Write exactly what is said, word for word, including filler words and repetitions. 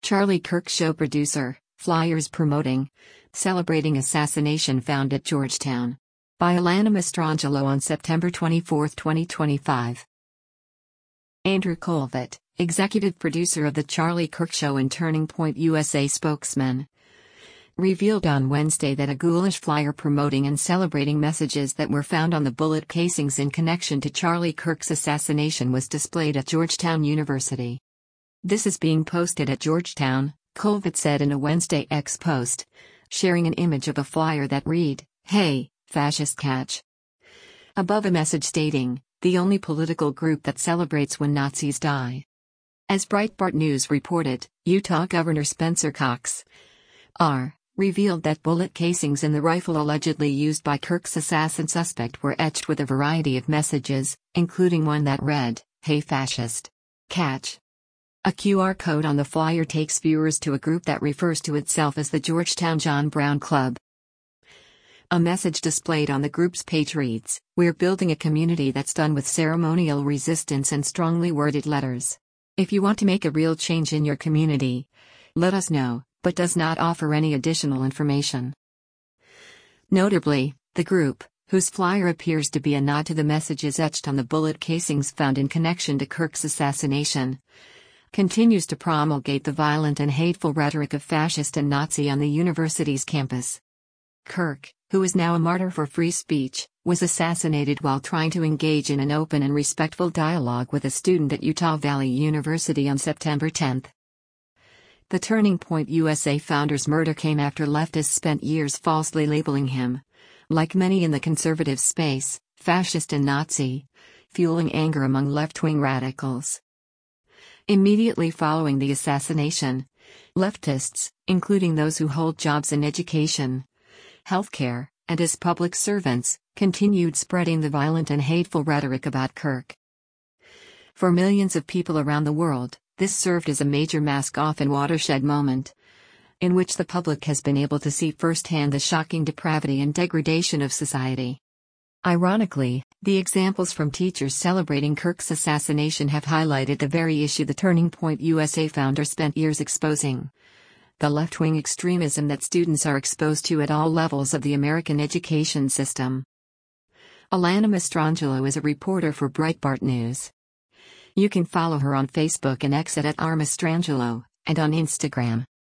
Charlie Kirk Show producer, flyers promoting, celebrating assassination found at Georgetown. By Alana Mastrangelo on September twenty-fourth, twenty twenty-five. Andrew Colvett, executive producer of The Charlie Kirk Show and Turning Point U S A spokesman, revealed on Wednesday that a ghoulish flyer promoting and celebrating messages that were found on the bullet casings in connection to Charlie Kirk's assassination was displayed at Georgetown University. "This is being posted at Georgetown," Colvett said in a Wednesday X post, sharing an image of a flyer that read, "Hey, fascist catch." Above a message stating, "The only political group that celebrates when Nazis die." As Breitbart News reported, Utah Governor Spencer Cox R. revealed that bullet casings in the rifle allegedly used by Kirk's assassin suspect were etched with a variety of messages, including one that read, "Hey fascist catch." A Q R code on the flyer takes viewers to a group that refers to itself as the Georgetown John Brown Club. A message displayed on the group's page reads, "We're building a community that's done with ceremonial resistance and strongly worded letters. If you want to make a real change in your community, let us know," but does not offer any additional information. Notably, the group, whose flyer appears to be a nod to the messages etched on the bullet casings found in connection to Kirk's assassination, continues to promulgate the violent and hateful rhetoric of fascist and Nazi on the university's campus. Kirk, who is now a martyr for free speech, was assassinated while trying to engage in an open and respectful dialogue with a student at Utah Valley University on September tenth. The Turning Point U S A founder's murder came after leftists spent years falsely labeling him, like many in the conservative space, fascist and Nazi, fueling anger among left-wing radicals. Immediately following the assassination, leftists, including those who hold jobs in education, healthcare, and as public servants, continued spreading the violent and hateful rhetoric about Kirk. For millions of people around the world, this served as a major mask-off and watershed moment, in which the public has been able to see firsthand the shocking depravity and degradation of society. Ironically, the examples from teachers celebrating Kirk's assassination have highlighted the very issue the Turning Point U S A founder spent years exposing: the left-wing extremism that students are exposed to at all levels of the American education system. Alana Mastrangelo is a reporter for Breitbart News. You can follow her on Facebook and X at, at r mastrangelo, and on Instagram.